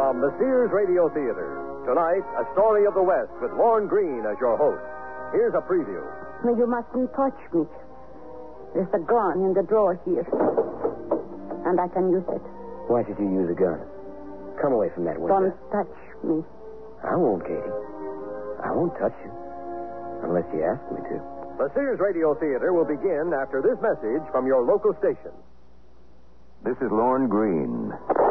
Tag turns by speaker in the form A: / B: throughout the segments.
A: from the Sears Radio Theater. Tonight, A Story of the West with Lorne Greene as your host. Here's a preview.
B: No, you mustn't touch me. There's a gun in the drawer here. And I can use it.
C: Why should you use a gun? Come away from that window.
B: Don't touch me.
C: I won't, Katie. I won't touch you. Unless you ask me to.
A: The Sears Radio Theater will begin after this message from your local station.
D: This is Lorne Greene.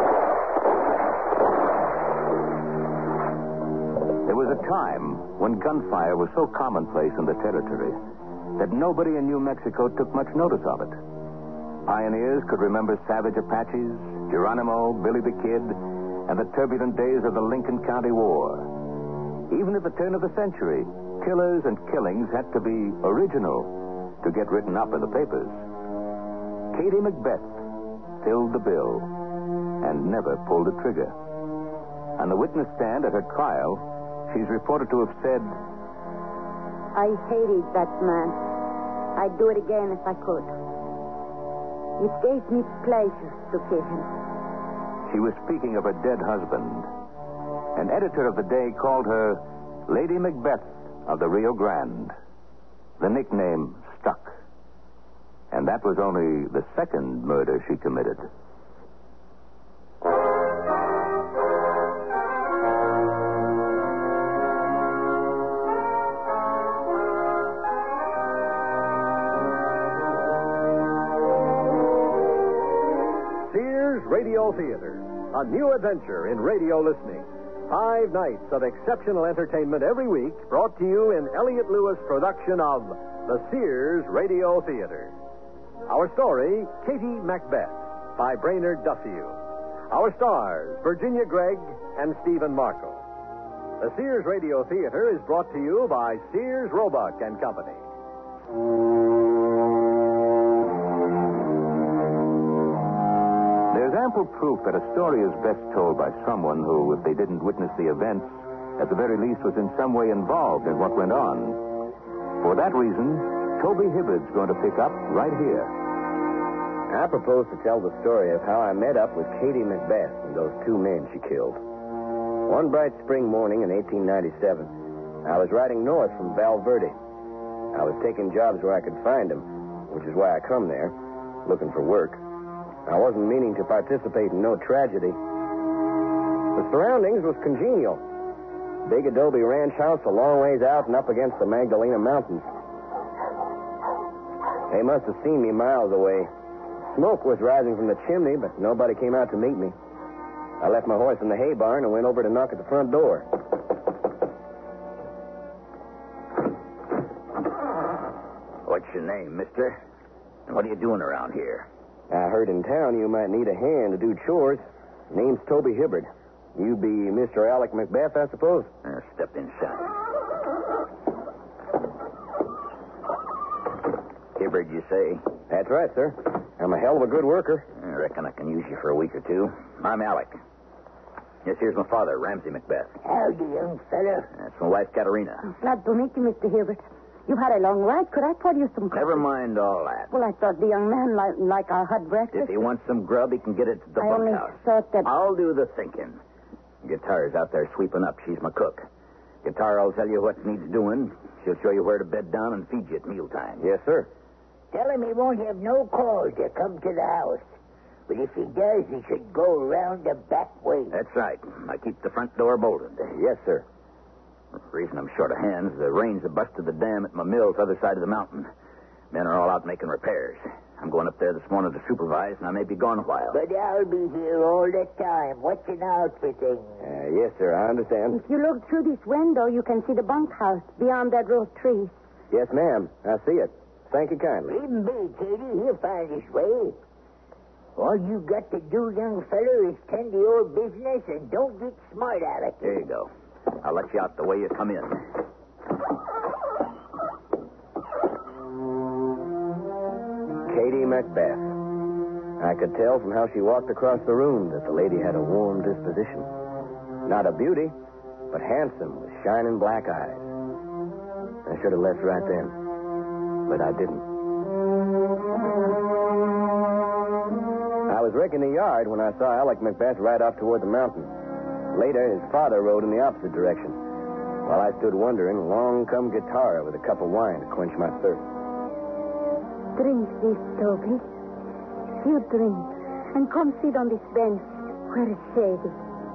D: There was a time when gunfire was so commonplace in the territory that nobody in New Mexico took much notice of it. Pioneers could remember savage Apaches, Geronimo, Billy the Kid, and the turbulent days of the Lincoln County War. Even at the turn of the century, killers and killings had to be original to get written up in the papers. Katie Macbeth filled the bill and never pulled a trigger. On the witness stand at her trial, she's reported to have said,
B: I hated that man. I'd do it again if I could. It gave me pleasure to kill him.
D: She was speaking of her dead husband. An editor of the day called her Lady Macbeth of the Rio Grande. The nickname stuck. And that was only the second murder she committed.
A: Sears Radio Theater, a new adventure in radio listening. 5 nights of exceptional entertainment every week, brought to you in Elliott Lewis production of the Sears Radio Theater. Our story, Katie Macbeth, by Brainerd Duffield. Our stars, Virginia Gregg and Stephen Marco. The Sears Radio Theater is brought to you by Sears Roebuck and Company.
D: There's ample proof that a story is best told by someone who, if they didn't witness the events, at the very least was in some way involved in what went on. For that reason, Toby Hibbard's going to pick up right here.
C: I propose to tell the story of how I met up with Katie Macbeth and those 2 men she killed. One bright spring morning in 1897, I was riding north from Val Verde. I was taking jobs where I could find them, which is why I come there, looking for work. I wasn't meaning to participate in no tragedy. The surroundings was congenial. Big adobe ranch house a long ways out and up against the Magdalena Mountains. They must have seen me miles away. Smoke was rising from the chimney, but nobody came out to meet me. I left my horse in the hay barn and went over to knock at the front door.
E: What's your name, mister? And what are you doing around here?
C: I heard in town you might need a hand to do chores. Name's Toby Hibbard. You be Mr. Alec Macbeth, I suppose?
E: Step inside. Hibbard, you say?
C: That's right, sir. I'm a hell of a good worker.
E: I reckon I can use you for a week or 2. I'm Alec. Yes, here's my father, Ramsey Macbeth.
F: Howdy, young fella.
E: That's my wife, Katerina.
B: Glad to meet you, Mr. Hibbert. You've had a long ride. Could I pour you some coffee?
E: Never mind all that.
B: Well, I thought the young man like our hot breakfast.
E: If he wants some grub, he can get it at the
B: I only
E: bunkhouse.
B: thought that...
E: I'll do the thinking. Guitar's out there sweeping up. She's my cook. Guitar will tell you what needs doing. She'll show you where to bed down and feed you at mealtime.
C: Yes, sir.
F: Tell him he won't have no call to come to the house. But if he does, he should go around the back way.
E: That's right. I keep the front door bolted.
C: Yes, sir.
E: The reason I'm short of hands, the rains have busted the dam at my mill to the other side of the mountain. Men are all out making repairs. I'm going up there this morning to supervise, and I may be gone a while.
F: But I'll be here all the time, watching out for things.
C: Yes, sir, I understand.
B: If you look through this window, you can see the bunkhouse beyond that row of trees.
C: Yes, ma'am. I see it. Thank you kindly.
F: Leave him be, Katie. He'll find his way. All you got to do, young fella, is tend to your business and don't get smart, Alec.
E: There you go. I'll let you out the way you come in.
C: Katie Macbeth. I could tell from how she walked across the room that the lady had a warm disposition. Not a beauty, but handsome with shining black eyes. I should have left right then, but I didn't. I was raking the yard when I saw Alec Macbeth ride off toward the mountain. Later, his father rode in the opposite direction. While I stood wondering, along come Guitarra with a cup of wine to quench my thirst.
B: Drink this, Toby. You drink. And come sit on this bench where it's shady.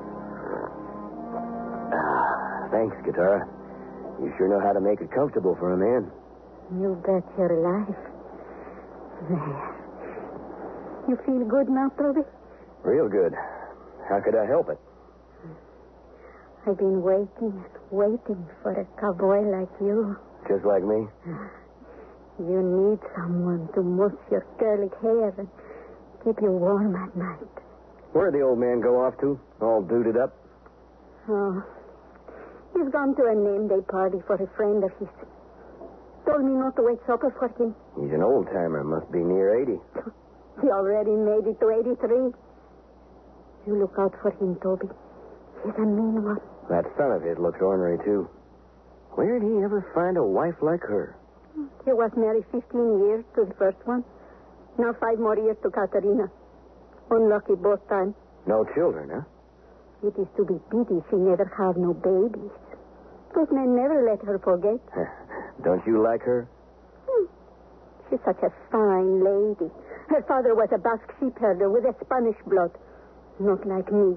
C: Thanks, Guitarra. You sure know how to make it comfortable for a man.
B: You bet your life. There. You feel good now, Toby?
C: Real good. How could I help it?
B: I've been waiting for a cowboy like you.
C: Just like me?
B: You need someone to mousse your curly hair and keep you warm at night.
C: Where'd the old man go off to? All duded up?
B: Oh, he's gone to a name day party for a friend of his. Told me not to wait supper for him.
C: He's an old-timer. Must be near 80.
B: He already made it to 83. You look out for him, Toby. He's a mean one.
C: That son of his looks ornery, too. Where'd he ever find a wife like her?
B: He was married 15 years to the first one. Now 5 more years to Katerina. Unlucky both times.
C: No children, huh?
B: It is to be pity she never had no babies. Those men never let her forget.
C: Don't you like her?
B: She's such a fine lady. Her father was a Basque sheep herder with a Spanish blood. Not like me.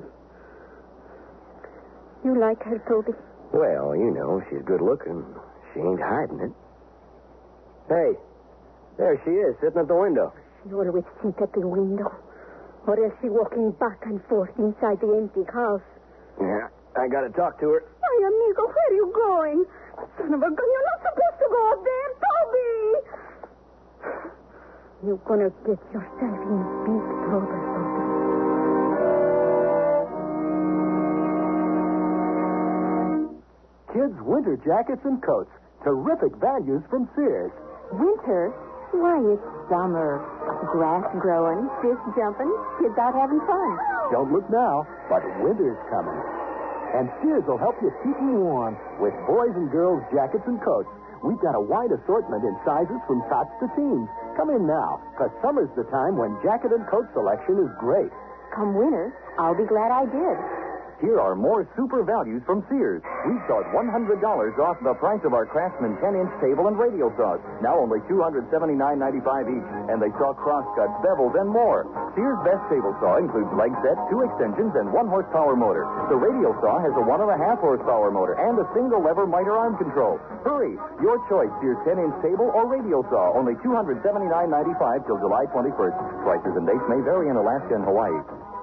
B: You like her, Toby?
C: Well, you know, she's good looking. She ain't hiding it. Hey, there she is, sitting at the window.
B: She always sits at the window. Or else she walking back and forth inside the empty house.
C: Yeah, I gotta talk to her.
B: Ay, amigo, where are you going? Son of a gun, you're not supposed to go up there, Toby! You're gonna get yourself in big trouble, Toby.
A: Kids' winter jackets and coats. Terrific values from Sears.
G: Winter? Why, it's summer. Grass growing, fish jumping, kids out having fun.
A: Don't look now, but winter's coming. And Sears will help you keep you warm with boys' and girls' jackets and coats. We've got a wide assortment in sizes from tots to teens. Come in now, because summer's the time when jacket and coat selection is great.
G: Come winter, I'll be glad I did.
H: Here are more super values from Sears. We start $100 off the price of our Craftsman 10-inch table and radio saws. Now only $279.95 each. And they saw crosscuts, bevels, and more. Sears' best table saw includes leg sets, 2 extensions, and 1 horsepower motor. The radio saw has a 1.5 horsepower motor and a single lever miter arm control. Hurry! Your choice, Sears 10-inch table or radio saw. Only $279.95 till July 21st. Prices and dates may vary in Alaska and Hawaii.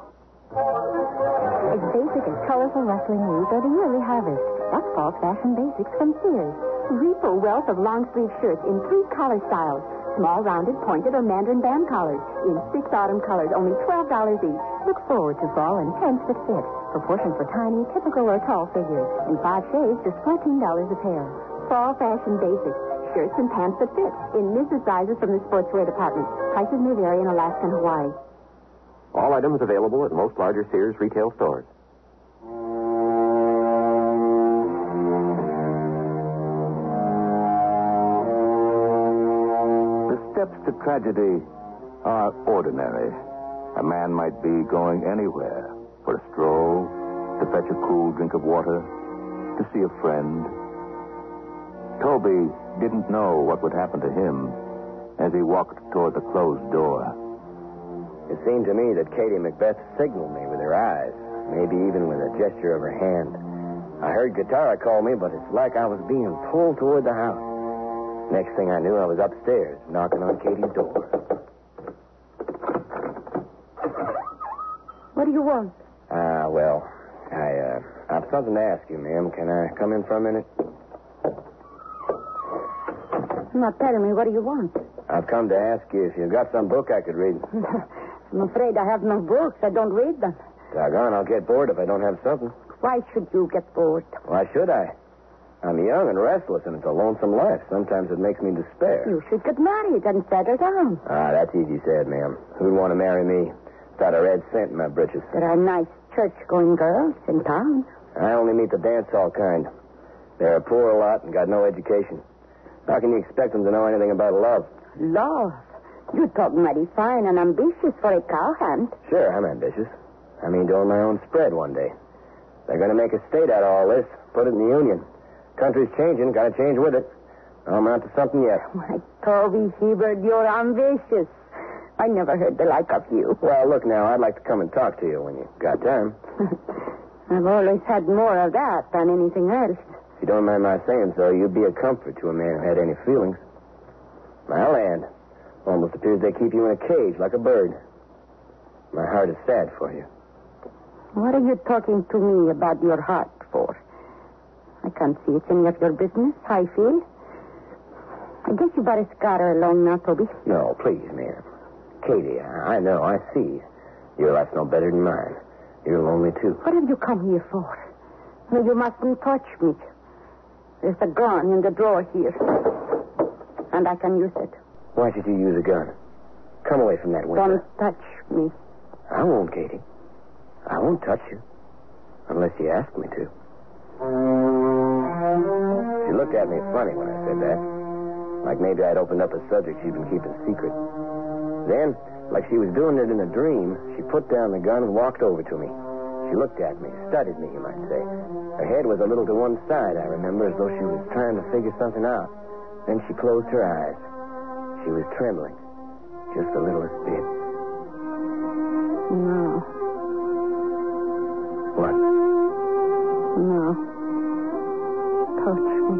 G: As basic as colorful rustling leaves are the yearly harvest. That's fall fashion basics from Sears. Reap a wealth of long-sleeve shirts in 3 collar styles. Small, rounded, pointed, or mandarin band collars. In 6 autumn colors, only $12 each. Look forward to fall and pants that fit. Proportion for tiny, typical, or tall figures. In 5 shades, just $14 a pair. Fall fashion basics. Shirts and pants that fit. In Mrs. sizes from the sportswear department. Prices may vary in Alaska and Hawaii.
H: All items available at most larger Sears retail stores. The steps to tragedy are ordinary. A man might be going anywhere for a stroll, to fetch a cool drink of water, to see a friend. Toby didn't know what would happen to him as he walked toward the closed door.
C: It seemed to me that Katie Macbeth signaled me with her eyes, maybe even with a gesture of her hand. I heard Guitarra call me, but it's like I was being pulled toward the house. Next thing I knew, I was upstairs, knocking on Katie's door.
B: What do you want?
C: Well, I've something to ask you, ma'am. Can I come in for a minute?
B: Now tell me, what do you want?
C: I've come to ask you if you've got some book I could read.
B: I'm afraid I have no books. I don't read them.
C: Doggone, I'll get bored if I don't have something.
B: Why should you get bored?
C: Why should I? I'm young and restless, and it's a lonesome life. Sometimes it makes me despair.
B: You should get married and settle down.
C: That's easy said, ma'am. Who'd want to marry me? Without a red cent in my britches.
B: There are nice church-going girls in town.
C: I only meet the dance hall kind. They're a poor lot and got no education. How can you expect them to know anything about love?
B: Love? You talk mighty fine and ambitious for a cowhand.
C: Sure, I'm ambitious. I mean to own my own spread one day. They're going to make a state out of all this, put it in the Union. Country's changing, got to change with it. I'm onto something yet.
B: My Toby Hebert, you're ambitious. I never heard the like of you.
C: Well, look now, I'd like to come and talk to you when you got time.
B: I've always had more of that than anything else.
C: If you don't mind my saying so, you'd be a comfort to a man who had any feelings. My land, almost appears they keep you in a cage like a bird. My heart is sad for you.
B: What are you talking to me about your heart for? I can't see it's any of your business how I feel. I guess you better scatter along now, Toby.
C: No, please, ma'am. Katie, I know, I see. Your life's no better than mine. You're lonely, too.
B: What have you come here for? No, you mustn't touch me. There's a gun in the drawer here. And I can use it.
C: Why should you use a gun? Come away from that window.
B: Don't touch me.
C: I won't, Katie. I won't touch you. Unless you ask me to. She looked at me funny when I said that. Like maybe I'd opened up a subject she'd been keeping secret. Then, like she was doing it in a dream, she put down the gun and walked over to me. She looked at me, studied me, you might say. Her head was a little to one side, I remember, as though she was trying to figure something out. Then she closed her eyes. She was trembling. Just the littlest bit.
B: No.
C: What?
B: No. Touch me.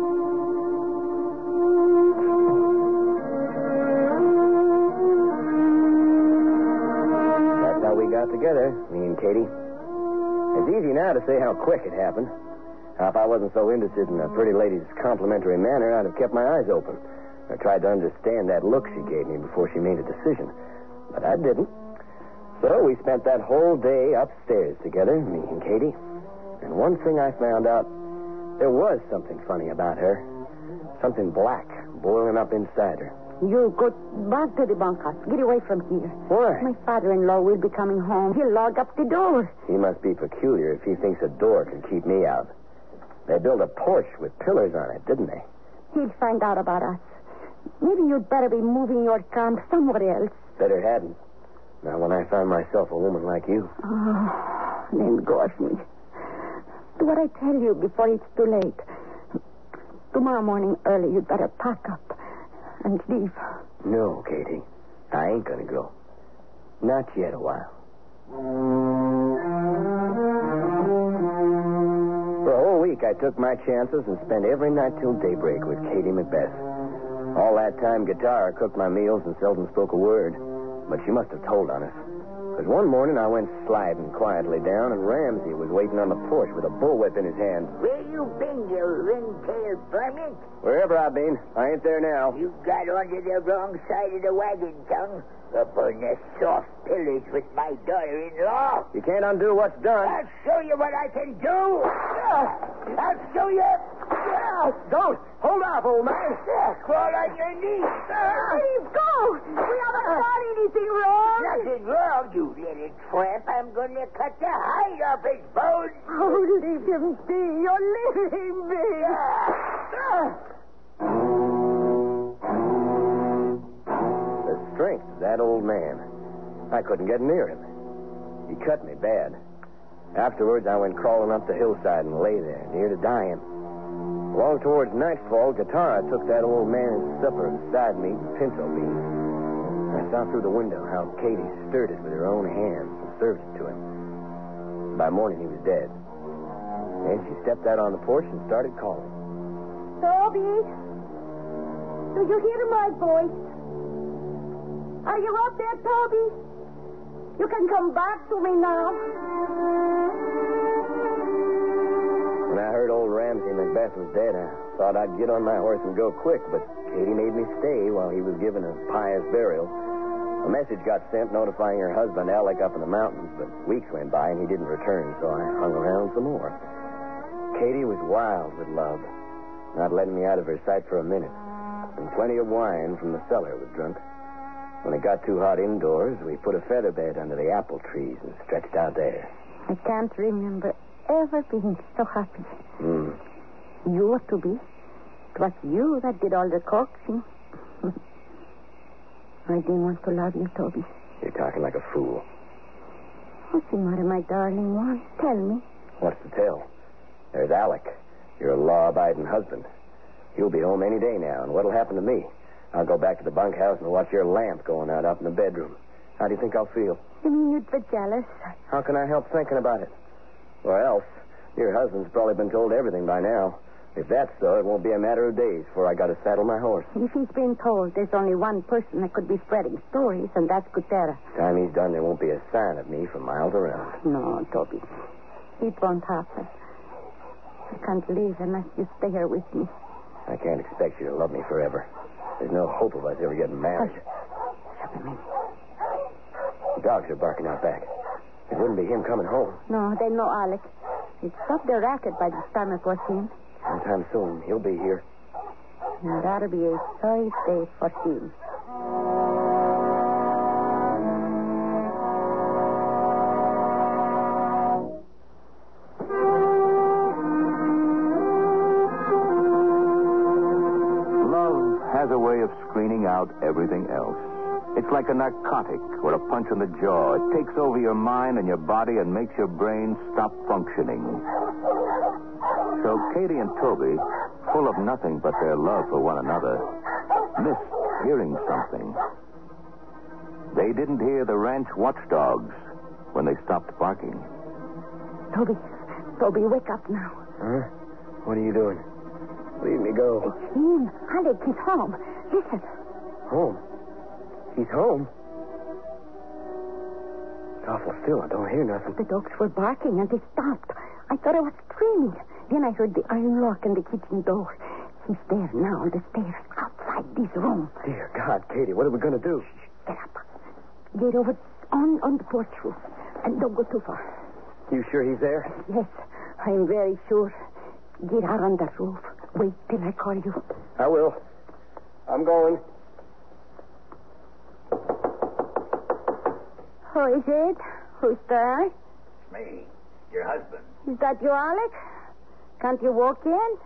C: That's how we got together, me and Katie. It's easy now to say how quick it happened. How if I wasn't so interested in a pretty lady's complimentary manner, I'd have kept my eyes open. I tried to understand that look she gave me before she made a decision. But I didn't. So we spent that whole day upstairs together, me and Katie. And one thing I found out, there was something funny about her. Something black boiling up inside her.
B: You go back to the bunkhouse. Get away from here.
C: Why?
B: My father-in-law will be coming home. He'll log up the door.
C: He must be peculiar if he thinks a door can keep me out. They built a porch with pillars on it, didn't they?
B: He'll find out about us. Maybe you'd better be moving your camp somewhere else.
C: Better hadn't. Now, when I find myself a woman like you.
B: Oh, then go of me. Do what I tell you before it's too late. Tomorrow morning early, you'd better pack up and leave.
C: No, Katie. I ain't gonna go. Not yet a while. For a whole week, I took my chances and spent every night till daybreak with Katie Macbeth. All that time, Guitar cooked my meals and seldom spoke a word. But she must have told on us. Because one morning I went sliding quietly down, and Ramsey was waiting on the porch with a bullwhip in his hand.
F: Where you been, you ring-tailed varmint?
C: Wherever I've been, I ain't there now.
F: You got onto the wrong side of the wagon, tongue. Up on the soft pillars with my daughter-in-law.
C: You can't undo what's done.
F: I'll show you what I can do. I'll show you.
C: Don't! Hold off, old man.
F: Crawl on your knees.
B: Please go! We haven't done anything wrong.
F: Nothing wrong, you little tramp. I'm going to cut the hide off his bones.
B: Oh, leave him be. You're leaving me.
C: The strength of that old man. I couldn't get near him. He cut me bad. Afterwards, I went crawling up the hillside and lay there, near to dying. Along towards nightfall, Guitar took that old man's supper of side meat and pinto beans. I saw through the window how Katie stirred it with her own hands and served it to him. By morning, he was dead. Then she stepped out on the porch and started calling.
B: Toby, do you hear my voice? Are you up there, Toby? You can come back to me now.
C: When I heard old Ramsey Macbeth was dead, I thought I'd get on my horse and go quick, but Katie made me stay while he was given a pious burial. A message got sent notifying her husband, Alec, up in the mountains, but weeks went by and he didn't return, so I hung around some more. Katie was wild with love, not letting me out of her sight for a minute, and plenty of wine from the cellar was drunk. When it got too hot indoors, we put a feather bed under the apple trees and stretched out there.
B: I can't remember ever being so happy. You ought to be. It was you that did all the coaxing. I didn't want to love you, Toby.
C: You're talking like a fool.
B: What's the matter, my darling one? Tell me.
C: What's to tell? There's Alec, your law-abiding husband. You'll be home any day now, and what'll happen to me? I'll go back to the bunkhouse and watch your lamp going out up in the bedroom. How do you think I'll feel?
B: You mean you'd be jealous?
C: How can I help thinking about it? Or else, your husband's probably been told everything by now. If that's so, it won't be a matter of days before I got to saddle my horse.
B: If he's been told, there's only one person that could be spreading stories, and that's Gutierrez.
C: Time he's done, there won't be a sign of me for miles around.
B: No, Toby. It won't happen. I can't leave unless you stay here with me.
C: I can't expect you to love me forever. There's no hope of us ever getting married.
B: Shut him in.
C: The dogs are barking out back. It wouldn't be him coming home.
B: No, they know Alec. He'd stopped their racket by this time it was him.
C: Sometime soon, he'll be here.
B: And that'll be a sorry day for him.
D: Love has a way of screening out everything else. It's like a narcotic or a punch in the jaw. It takes over your mind and your body and makes your brain stop functioning. So Katie and Toby, full of nothing but their love for one another, missed hearing something. They didn't hear the ranch watchdogs when they stopped barking.
B: Toby, wake up now.
C: Huh? What are you doing? Leave me go.
B: It's him. Alec, he's home. Listen.
C: Home? He's home? It's awful still. I don't hear nothing.
B: The dogs were barking and they stopped. I thought I was dreaming. Then I heard the iron lock in the kitchen door. He's there now on the stairs outside this room.
C: Dear God, Katie, what are we going to do?
B: Get up. Get over on the porch roof. And don't go too far.
C: You sure he's there?
B: Yes, I'm very sure. Get out on the roof. Wait till I call you.
C: I will. I'm going.
B: Who is it? Who's there?
E: It's me, your husband.
B: Is that you, Alec? Can't you walk in?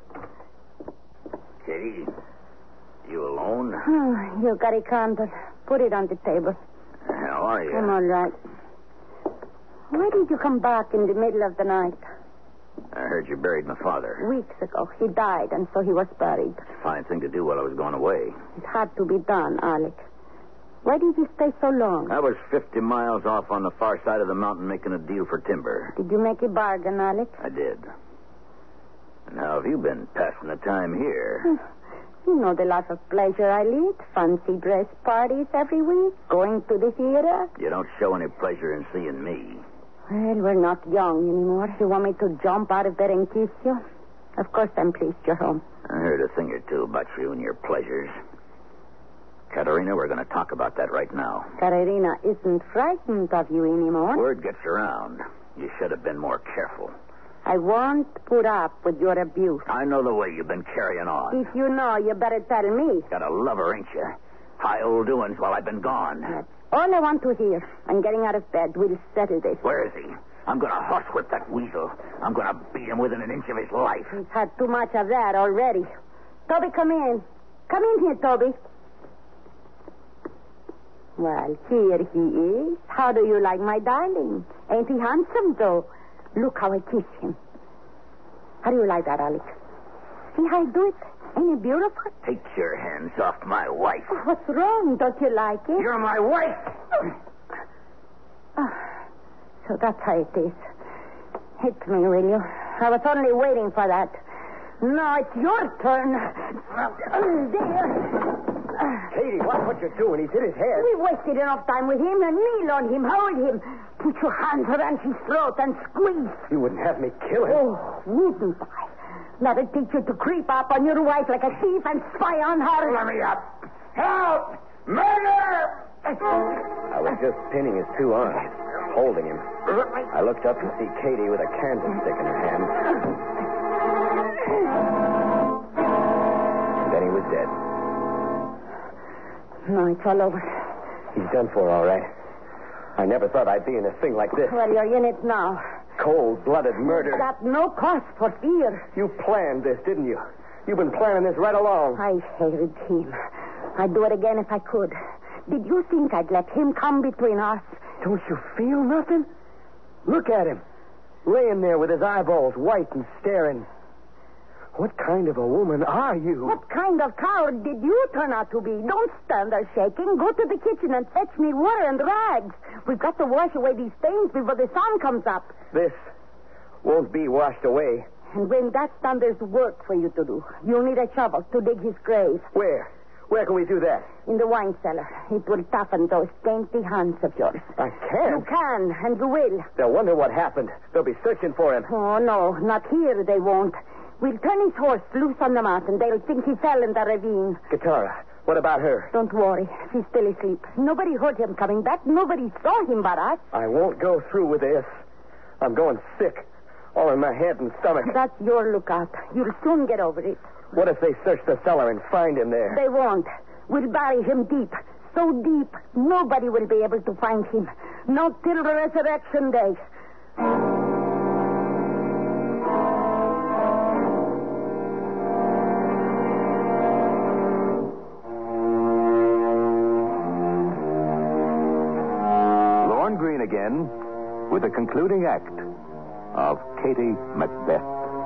E: Katie, you alone?
B: Oh, you got a candle. Put it on the table.
E: How are you?
B: I'm all right. Why did you come back in the middle of the night?
E: I heard you buried my father.
B: Weeks ago. He died, and so he was buried.
E: Fine thing to do while I was going away.
B: It had to be done, Alec. Why did you stay so long?
E: I was 50 miles off on the far side of the mountain making a deal for timber.
B: Did you make a bargain, Alec?
E: I did. And how have you been passing the time here?
B: You know the life of pleasure I lead. Fancy dress parties every week. Going to the theater.
E: You don't show any pleasure in seeing me.
B: Well, we're not young anymore. You want me to jump out of bed and kiss you? Of course I'm pleased you're home.
E: I heard a thing or two about you and your pleasures. Katerina, we're going to talk about that right now.
B: Katerina isn't frightened of you anymore.
E: Word gets around. You should have been more careful.
B: I won't put up with your abuse.
E: I know the way you've been carrying on.
B: If you know, you better tell me.
E: Got a lover, ain't you? High old doings while I've been gone.
B: That's all I want to hear. I'm getting out of bed. We'll settle this.
E: Where is he? I'm going to horsewhip that weasel. I'm going to beat him within an inch of his life.
B: He's had too much of that already. Toby, come in. Come in here, Toby. Well, here he is. How do you like my darling? Ain't he handsome, though? Look how I kiss him. How do you like that, Alex? See how I do it? Ain't it beautiful?
E: Take your hands off my wife.
B: Oh, what's wrong? Don't you like it?
E: You're my wife.
B: Oh, so that's how it is. Hit me, will you? I was only waiting for that. Now it's your turn. There.
C: Katie, watch what you're doing. He's hit his head.
B: We wasted enough time with him. And kneel on him. Hold him. Put your hands around his throat and squeeze.
C: You wouldn't have me kill him.
B: Oh, wouldn't I? Let it teach you to creep up on your wife like a thief and spy on her.
E: Let me up. Help! Murder!
C: I was just pinning his two arms, holding him. I looked up to see Katie with a candlestick in her hand. And then he was dead.
B: No, it's all over.
C: He's done for, all right. I never thought I'd be in a thing like this.
B: Well, you're in it now.
C: Cold-blooded murder.
B: Got no cause for fear.
C: You planned this, didn't you? You've been planning this right along.
B: I hated him. I'd do it again if I could. Did you think I'd let him come between us?
C: Don't you feel nothing? Look at him. laying there with his eyeballs white and staring. What kind of a woman are you?
B: What kind of coward did you turn out to be? Don't stand there shaking. Go to the kitchen and fetch me water and rags. We've got to wash away these stains before the sun comes up.
C: This won't be washed away.
B: And when that's done, there's work for you to do. You'll need a shovel to dig his grave.
C: Where? Where can we do that?
B: In the wine cellar. It will toughen those dainty hands of yours.
C: I can't.
B: You can, and you will.
C: They'll wonder what happened. They'll be searching for him.
B: Oh, no, not here they won't. We'll turn his horse loose on the mountain. They'll think he fell in the ravine.
C: Guitarra, what about her?
B: Don't worry. She's still asleep. Nobody heard him coming back. Nobody saw him but us.
C: I won't go through with this. I'm going sick. All in my head and stomach.
B: That's your lookout. You'll soon get over it.
C: What if they search the cellar and find him there?
B: They won't. We'll bury him deep. So deep, nobody will be able to find him. Not till resurrection day.
D: Lorne Greene again with the concluding act of Katie Macbeth.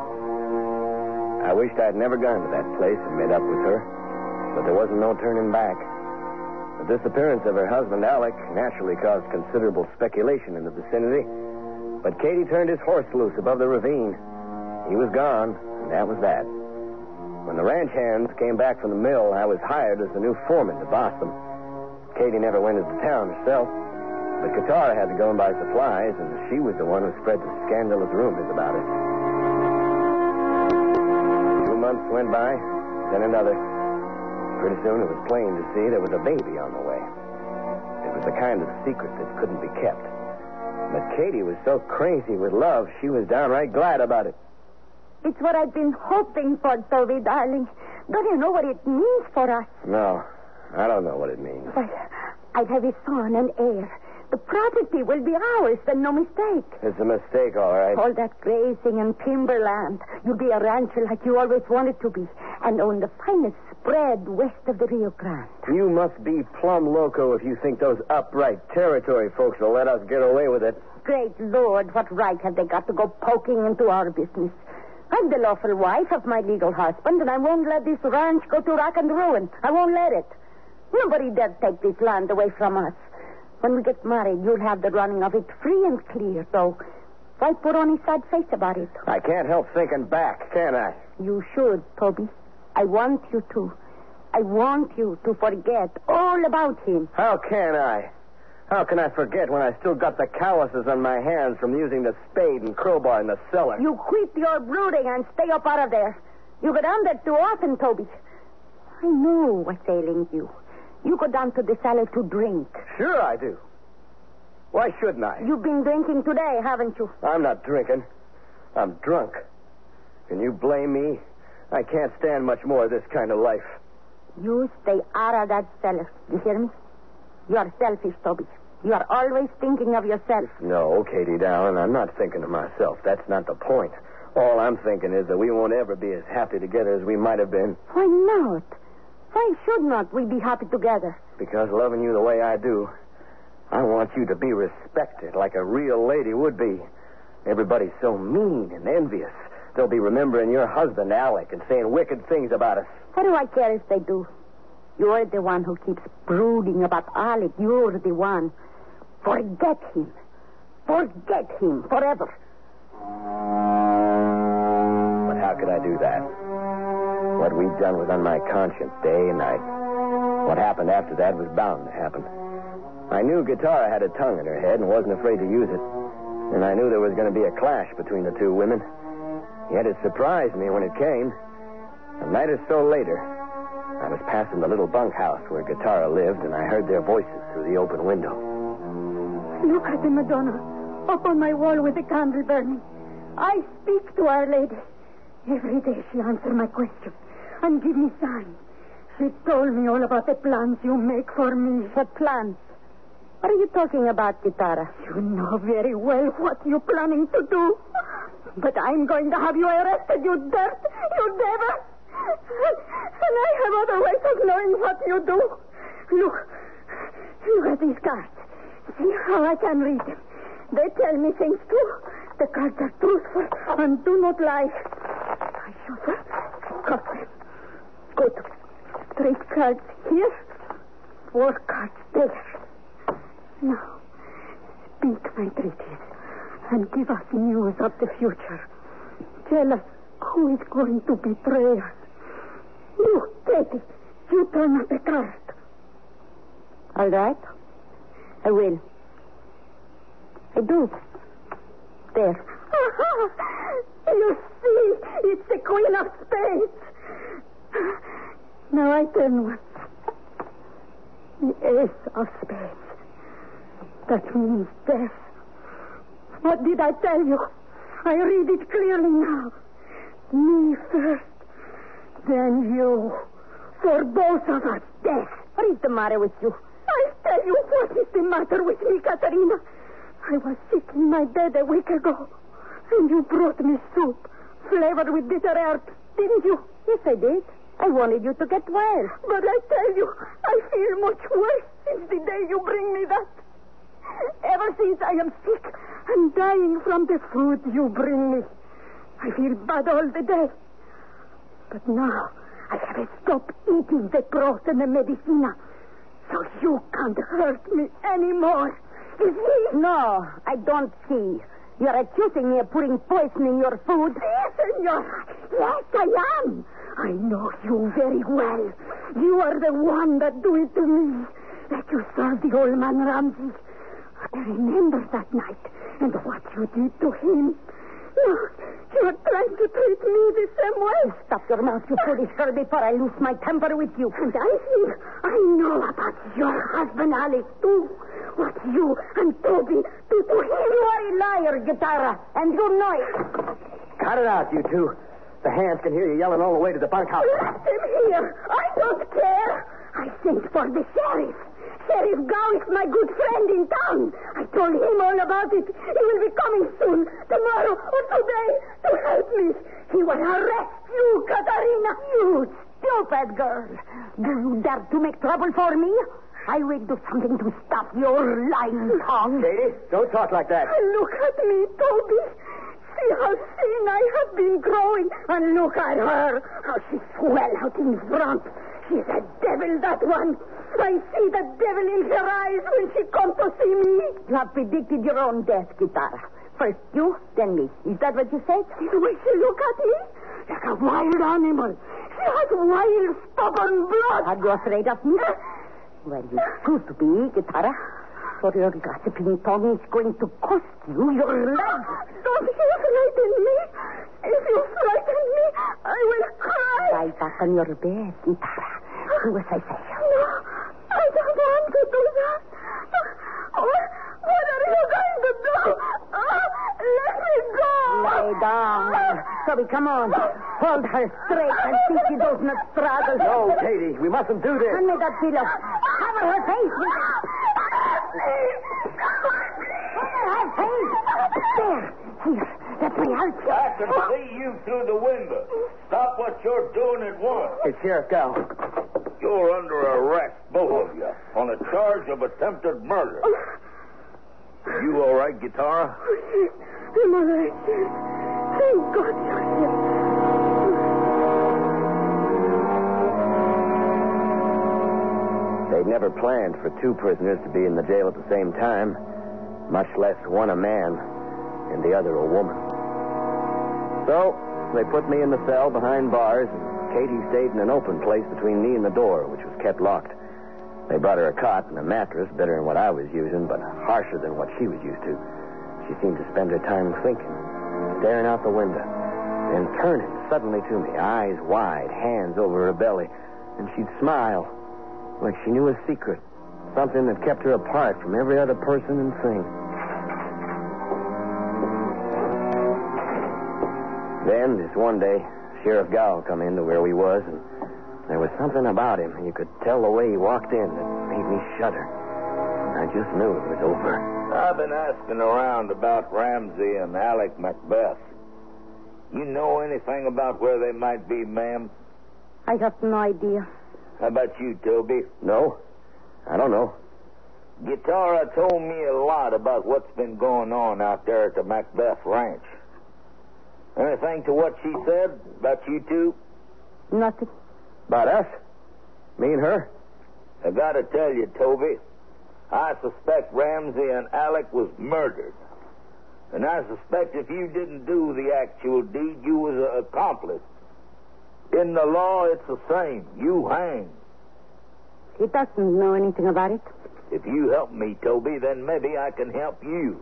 C: I wished I'd never gone to that place and met up with her, but there wasn't no turning back. The disappearance of her husband, Alec, naturally caused considerable speculation in the vicinity, but Katie turned his horse loose above the ravine. He was gone, and that was that. When the ranch hands came back from the mill, I was hired as the new foreman to boss them. Katie never went into town herself, but Guitarra had to go and buy supplies, and she was the one who spread the scandalous rumors about it. 2 months went by, then another. Pretty soon it was plain to see there was a baby on the way. It was the kind of secret that couldn't be kept. But Katie was so crazy with love, she was downright glad about it.
B: It's what I've been hoping for, Toby, darling. Don't you know what it means for us?
C: No, I don't know what it means.
B: But I'd have a son and heir. The property will be ours, and no mistake.
C: It's a mistake, all right.
B: All that grazing and timberland. You'll be a rancher like you always wanted to be, and own the finest spread west of the Rio Grande.
C: You must be plumb loco if you think those upright territory folks will let us get away with it.
B: Great Lord, what right have they got to go poking into our business? I'm the lawful wife of my legal husband, and I won't let this ranch go to rack and ruin. I won't let it. Nobody dare take this land away from us. When we get married, you'll have the running of it free and clear, so why put on a sad face about it?
C: I can't help thinking back, can I?
B: You should, Toby. I want you to. I want you to forget all about him.
C: How can I? How can I forget when I still got the calluses on my hands from using the spade and crowbar in the cellar?
B: You quit your brooding and stay up out of there. You go down there too often, Toby. I know what's ailing you. You go down to the cellar to drink.
C: Sure I do. Why shouldn't I?
B: You've been drinking today, haven't you?
C: I'm not drinking. I'm drunk. Can you blame me? I can't stand much more of this kind of life.
B: You stay out of that cellar. You hear me? You are selfish, Toby. You are always thinking of yourself.
C: No, Katie, darling, I'm not thinking of myself. That's not the point. All I'm thinking is that we won't ever be as happy together as we might have been.
B: Why not? Why should not we be happy together?
C: Because loving you the way I do, I want you to be respected like a real lady would be. Everybody's so mean and envious. They'll be remembering your husband, Alec, and saying wicked things about us.
B: What do I care if they do? You're the one who keeps brooding about Alec. You're the one. Forget him. Forget him forever.
C: But how could I do that? What we'd done was on my conscience day and night. What happened after that was bound to happen. I knew Guitarra had a tongue in her head and wasn't afraid to use it. And I knew there was going to be a clash between the two women. Yet it surprised me when it came. A night or so later, I was passing the little bunkhouse where Guitarra lived, and I heard their voices through the open window.
B: Look at the Madonna up on my wall with the candle burning. I speak to Our Lady. Every day she answers my question and gives me signs. She told me all about the plans you make for me. What plans? What are you talking about, Guitarra? You know very well what you're planning to do. But I'm going to have you arrested, you dirt, you devil. And I have other ways of knowing what you do. Look at these cards. See how I can read them. They tell me things too. the cards are truthful and do not lie. I shuffle. Cut them. Good. 3 cards here. 4 cards there. Now, speak, my treaties, and give us news of the future. Tell us who is going to betray us. You, Katie, you turn up a card. All right. I will. I do. There. You see, it's the Queen of Spades. Now I turn one. The Ace of Spades. That means death. What did I tell you? I read it clearly now. Me first, then you. For both of us, death. What is the matter with you? I'll tell you what is the matter with me, Katerina. I was sick in my bed a week ago, and you brought me soup, flavored with bitter herbs, didn't you? Yes, I did. I wanted you to get well. But I tell you, I feel much worse since the day you bring me that. Ever since I am sick and dying from the food you bring me, I feel bad all the day. But now I have stopped eating the broth and the medicina, so you can't hurt me anymore. You see? No, I don't see. You're accusing me of putting poison in your food. Yes, senor. Yes, I am. I know you very well. You are the one that do it to me. That you served the old man Ramsey. I remember that night and what you did to him. No, you're trying to treat me the same way. Stop your mouth, you foolish girl, before I lose my temper with you. And I think I know about your husband, Alex, too. What you and Toby do to him. You are a liar, Guitarra, and you know it.
C: Cut it out, you two. The hands can hear you yelling all the way to the bunkhouse.
B: Let him hear. I don't care. I sent for the sheriff. Sheriff Gow is my good friend in town. I told him all about it. He will be coming soon, tomorrow or today, to help me. He will arrest you, Katarina. You stupid girl. Do you dare to make trouble for me? I will do something to stop your lying tongue.
C: Katie, don't talk like that.
B: Look at me, Toby. See how thin I have been growing. And look at her, how she swell out in front. She's a devil, that one. I see the devil in her eyes when she comes to see me. You have predicted your own death, Guitarra. First you, then me. Is that what you said? The way she look at me, like a wild animal. She has wild, stubborn blood. Are you afraid of me? Well, you choose to be, Guitarra. For your gossiping tongue is going to cost you your life. Don't you frighten me. If you frighten me, I will cry. Lie back on your bed, Guitarra. Do as I say. No, I don't want to do that. What are you going to do? Let me go. Lay down. Toby, come on. Hold her straight and see she does not struggle.
C: No, Katie, we mustn't do this.
B: Hand me that pillow. Cover her face. Cover her face. There. Here. Let me help you.
I: I can see you through the window. Stop what you're doing at once.
C: It's Sheriff Gow.
I: You're under arrest, both of you, on a charge of attempted murder. You all right, Guitarra?
B: I'm all right. Thank God you're here.
C: They'd never planned for 2 prisoners to be in the jail at the same time, much less one a man and the other a woman. So they put me in the cell behind bars, and Katie stayed in an open place between me and the door, which was kept locked. They brought her a cot and a mattress, better than what I was using, but harsher than what she was used to. She seemed to spend her time thinking, staring out the window, then turning suddenly to me, eyes wide, hands over her belly, and she'd smile like she knew a secret, something that kept her apart from every other person and thing. Then, this one day, Sheriff Gow come into where we was, and there was something about him, and you could tell the way he walked in that made me shudder. I just knew it was over.
I: I've been asking around about Ramsey and Alec Macbeth. You know anything about where they might be, ma'am?
B: I have no idea.
I: How about you, Toby?
C: No, I don't know.
I: Guitarra told me a lot about what's been going on out there at the Macbeth Ranch. Anything to what she said about you two?
B: Nothing.
C: About us? Me and her?
I: I gotta tell you, Toby, I suspect Ramsey and Alec was murdered. And I suspect if you didn't do the actual deed, you was an accomplice. In the law, it's the same. You hang.
B: He doesn't know anything about it.
I: If you help me, Toby, then maybe I can help you.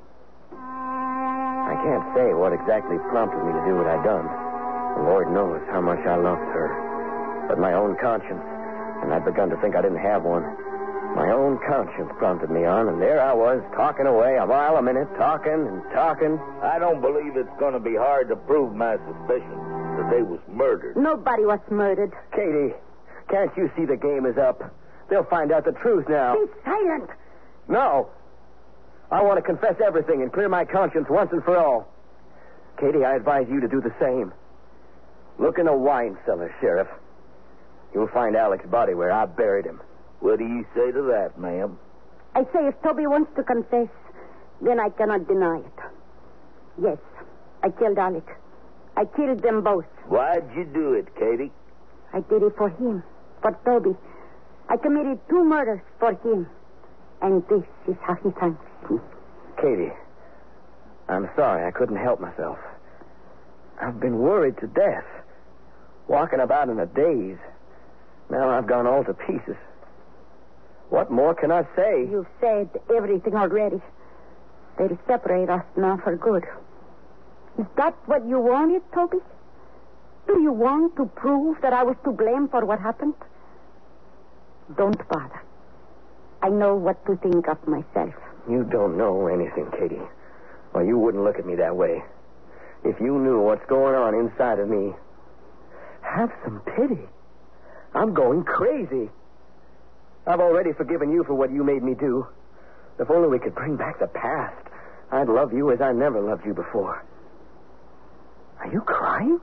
C: I can't say what exactly prompted me to do what I done. The Lord knows how much I loved her. But my own conscience, and I'd begun to think I didn't have one, my own conscience prompted me on, and there I was, talking away a mile a minute, talking and talking.
I: I don't believe it's going to be hard to prove my suspicion that they was murdered.
B: Nobody was murdered.
C: Katie, can't you see the game is up? They'll find out the truth now.
B: Be silent.
C: No. I want to confess everything and clear my conscience once and for all. Katie, I advise you to do the same. Look in the wine cellar, Sheriff. You'll find Alec's body where I buried him.
I: What do you say to that, ma'am?
B: I say if Toby wants to confess, then I cannot deny it. Yes, I killed Alec. I killed them both.
I: Why'd you do it, Katie?
B: I did it for him, for Toby. I committed 2 murders for him. And this is how he thanks me.
C: Katie, I'm sorry I couldn't help myself. I've been worried to death, walking about in a daze. Now I've gone all to pieces. What more can I say?
B: You've said everything already. They'll separate us now for good. Is that what you wanted, Toby? Do you want to prove that I was to blame for what happened? Don't bother. I know what to think of myself.
C: You don't know anything, Katie. Or you wouldn't look at me that way. If you knew what's going on inside of me, have some pity. I'm going crazy. I've already forgiven you for what you made me do. If only we could bring back the past, I'd love you as I never loved you before. Are you crying?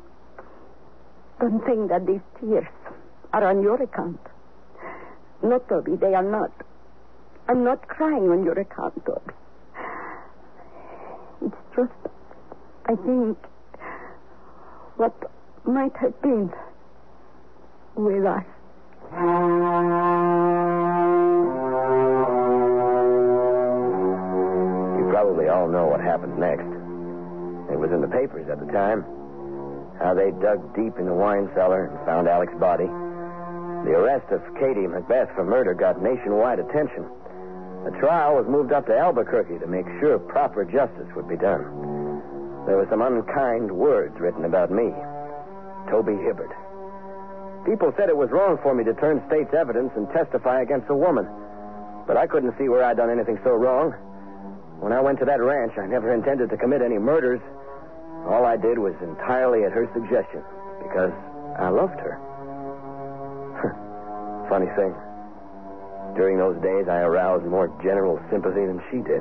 B: Don't think that these tears are on your account. No, Toby, they are not. I'm not crying on your account, Toby. It's just, I think, what might have been with us.
C: You probably all know what happened next. It was in the papers at the time. How they dug deep in the wine cellar and found Alec's body. The arrest of Katie Macbeth for murder got nationwide attention. The trial was moved up to Albuquerque to make sure proper justice would be done. There were some unkind words written about me. Toby Hibbert. People said it was wrong for me to turn state's evidence and testify against a woman. But I couldn't see where I'd done anything so wrong. When I went to that ranch, I never intended to commit any murders. All I did was entirely at her suggestion, because I loved her. Funny thing. During those days, I aroused more general sympathy than she did.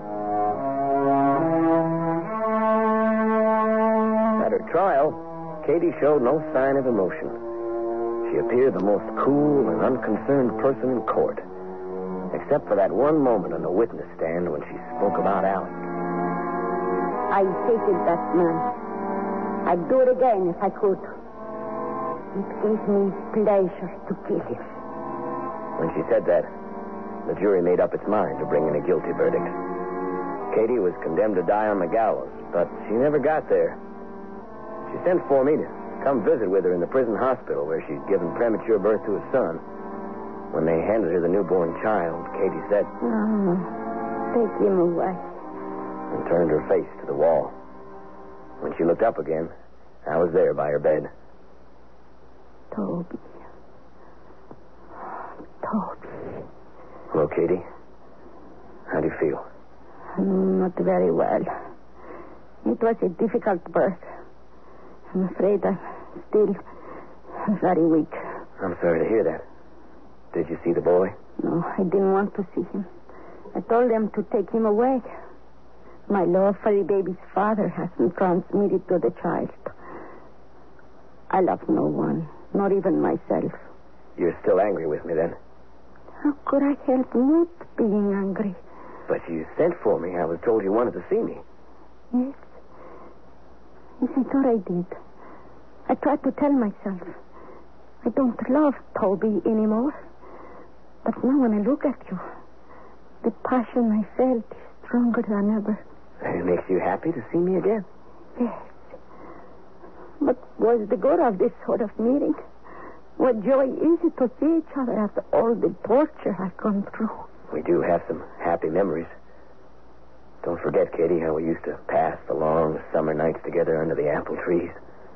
C: At her trial, Katie showed no sign of emotion. She appeared the most cool and unconcerned person in court, except for that one moment on the witness stand when she spoke about Alec.
B: I hated that man. I'd do it again if I could. It gave me pleasure to kill him.
C: When she said that, the jury made up its mind to bring in a guilty verdict. Katie was condemned to die on the gallows, but she never got there. She sent for me to come visit with her in the prison hospital where she'd given premature birth to a son. When they handed her the newborn child, Katie said,
B: "Oh, take him away,"
C: and turned her face to the wall. When she looked up again, I was there by her bed.
B: Toby. Toby.
C: Hello, Katie. How do you feel?
B: Not very well. It was a difficult birth. I'm afraid I'm still very weak.
C: I'm sorry to hear that. Did you see the boy?
B: No, I didn't want to see him. I told them to take him away. My love for the baby's father hasn't transmitted to the child. I love no one, not even myself.
C: You're still angry with me, then?
B: How could I help not being angry?
C: But you sent for me. I was told you wanted to see me.
B: Yes. Yes, I thought I did. I tried to tell myself I don't love Toby anymore. But now when I look at you, the passion I felt is stronger than ever.
C: It makes you happy to see me again?
B: Yes. But what's the good of this sort of meeting? What joy is it to see each other after all the torture I've gone through?
C: We do have some happy memories. Don't forget, Katie, how we used to pass the long summer nights together under the apple trees.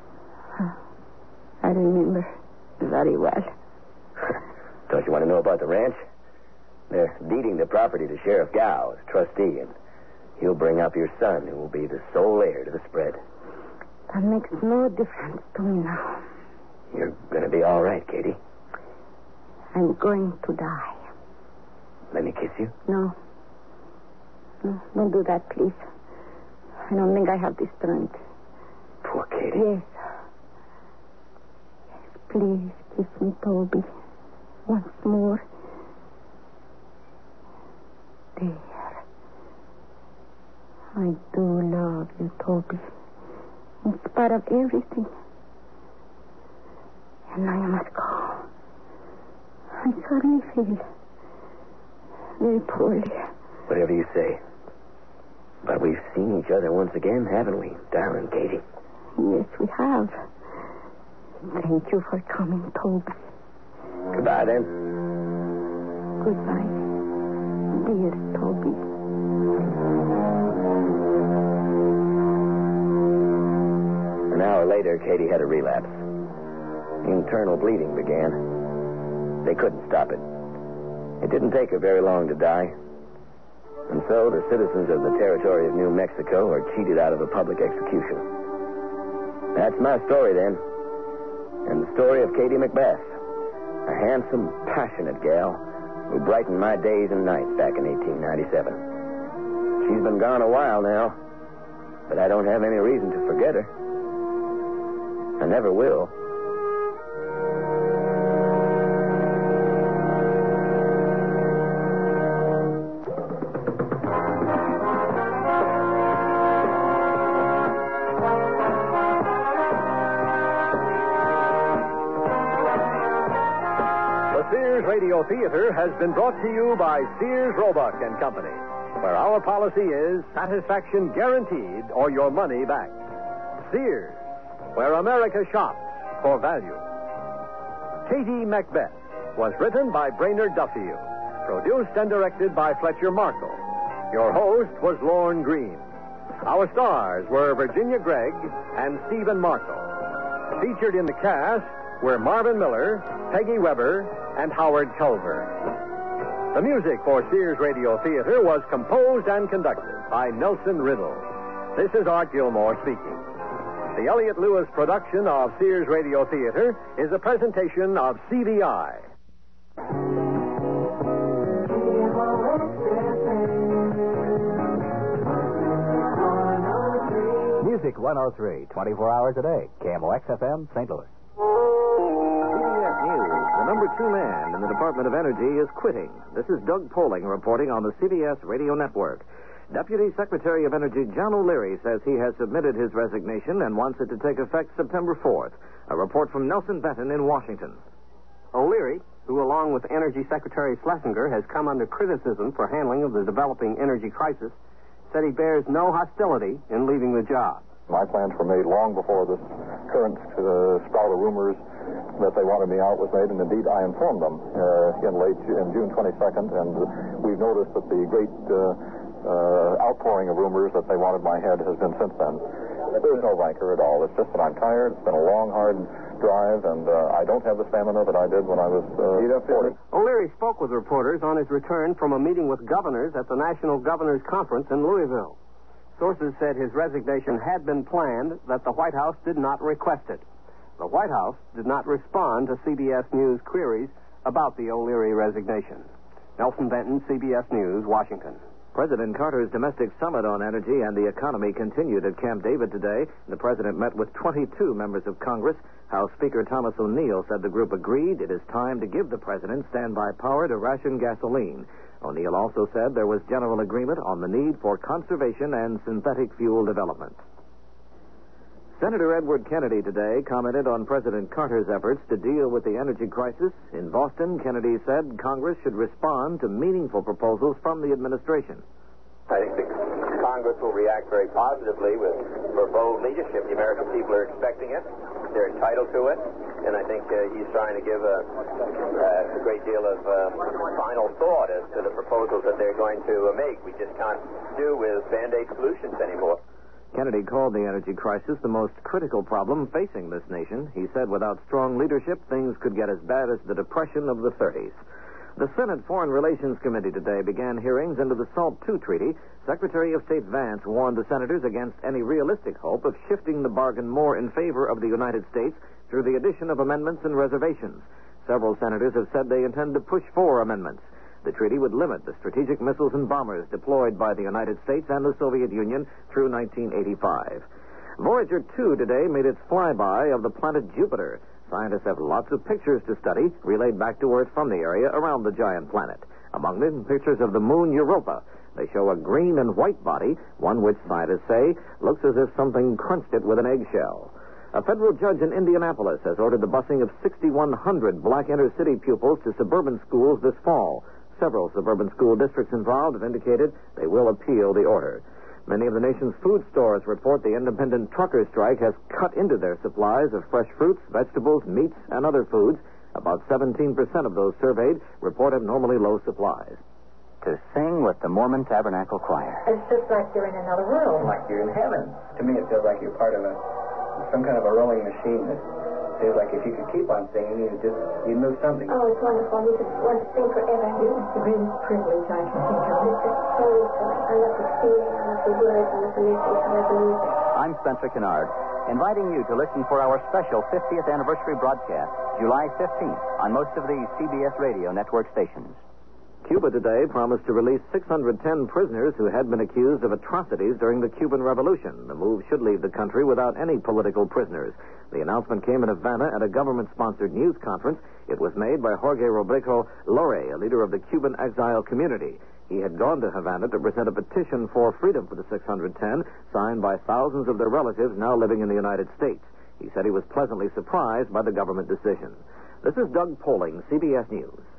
B: I remember very well.
C: Don't you want to know about the ranch? They're deeding the property to Sheriff Gow as trustee, and he'll bring up your son, who will be the sole heir to the spread.
B: That makes no difference to me now.
C: You're going to be all right, Katie.
B: I'm going to die.
C: Let me kiss you?
B: No. No, don't do that, please. I don't think I have the strength.
C: Poor Katie.
B: Yes. Yes, please kiss me, Toby. Once more. There. I do love you, Toby. In spite of everything. And now you must go. I suddenly feel very poorly.
C: Whatever you say. But we've seen each other once again, haven't we, darling Katie?
B: Yes, we have. Thank you for coming, Toby.
C: Goodbye, then.
B: Goodbye, dear Toby.
C: An hour later, Katie had a relapse. Internal bleeding began. They couldn't stop it. It didn't take her very long to die. And so the citizens of the territory of New Mexico are cheated out of a public execution. That's my story, then. And the story of Katie Macbeth, a handsome, passionate gal who brightened my days and nights back in 1897. She's been gone a while now, but I don't have any reason to forget her. I never will.
A: Sears Radio Theater has been brought to you by Sears Roebuck and Company, where our policy is satisfaction guaranteed or your money back. Sears, where America shops for value. Katie Macbeth was written by Brainerd Duffield, produced and directed by Fletcher Markle. Your host was Lorne Green. Our stars were Virginia Gregg and Stephen Markle. Featured in the cast were Marvin Miller, Peggy Weber, and Howard Culver. The music for Sears Radio Theater was composed and conducted by Nelson Riddle. This is Art Gilmore speaking. The Elliott Lewis production of Sears Radio Theater is a presentation of CBI.
J: Music 103, 24 hours a day. KMOX FM, St. Louis.
K: CBS News. The number 2 man in the Department of Energy is quitting. This is Doug Poling reporting on the CBS radio network. Deputy Secretary of Energy John O'Leary says he has submitted his resignation and wants it to take effect September 4th. A report from Nelson Benton in Washington.
L: O'Leary, who along with Energy Secretary Schlesinger has come under criticism for handling of the developing energy crisis, said he bears no hostility in leaving the job.
M: My plans were made long before this current spout of rumors that they wanted me out was made, and indeed I informed them in June 22nd, and we've noticed that the great outpouring of rumors that they wanted my head has been since then. There's no rancor at all. It's just that I'm tired. It's been a long, hard drive, and I don't have the stamina that I did when I was 40.
L: O'Leary spoke with reporters on his return from a meeting with governors at the National Governors Conference in Louisville. Sources said his resignation had been planned, that the White House did not request it. The White House did not respond to CBS News queries about the O'Leary resignation. Nelson Benton, CBS News, Washington.
K: President Carter's domestic summit on energy and the economy continued at Camp David today. The president met with 22 members of Congress. House Speaker Thomas O'Neill said the group agreed it is time to give the president standby power to ration gasoline. O'Neill also said there was general agreement on the need for conservation and synthetic fuel development. Senator Edward Kennedy today commented on President Carter's efforts to deal with the energy crisis. In Boston, Kennedy said Congress should respond to meaningful proposals from the administration.
N: I think the Congress will react very positively for bold leadership. The American people are expecting it. They're entitled to it. And I think he's trying to give a great deal of final thought as to the proposals that they're going to make. We just can't do with Band-Aid solutions anymore.
K: Kennedy called the energy crisis the most critical problem facing this nation. He said without strong leadership, things could get as bad as the Depression of the 30s. The Senate Foreign Relations Committee today began hearings into the SALT II treaty. Secretary of State Vance warned the senators against any realistic hope of shifting the bargain more in favor of the United States through the addition of amendments and reservations. Several senators have said they intend to push for amendments. The treaty would limit the strategic missiles and bombers deployed by the United States and the Soviet Union through 1985. Voyager 2 today made its flyby of the planet Jupiter. Scientists have lots of pictures to study, relayed back to Earth from the area around the giant planet. Among them, pictures of the moon Europa. They show a green and white body, one which scientists say looks as if something crunched it with an eggshell. A federal judge in Indianapolis has ordered the busing of 6,100 black inner-city pupils to suburban schools this fall. Several suburban school districts involved have indicated they will appeal the order. Many of the nation's food stores report the independent trucker strike has cut into their supplies of fresh fruits, vegetables, meats, and other foods. About 17% of those surveyed report abnormally low supplies.
J: To sing with the Mormon Tabernacle Choir.
O: It's just like you're in another world.
P: Like you're in heaven. To me, it feels like you're part of some kind of a rolling machine that feels like if you could keep on singing, you'd move something.
O: Oh, it's wonderful. You just want to sing forever. It's the greatest privilege I can think of. It's just so fun. I love the feeling, I love the words, I love the message, I love the music.
J: I'm Spencer Kennard, inviting you to listen for our special 50th anniversary broadcast, July 15th, on most of the CBS radio network stations.
K: Cuba today promised to release 610 prisoners who had been accused of atrocities during the Cuban Revolution. The move should leave the country without any political prisoners. The announcement came in Havana at a government-sponsored news conference. It was made by Jorge Robledo Lore, a leader of the Cuban exile community. He had gone to Havana to present a petition for freedom for the 610, signed by thousands of their relatives now living in the United States. He said he was pleasantly surprised by the government decision. This is Doug Poling, CBS News.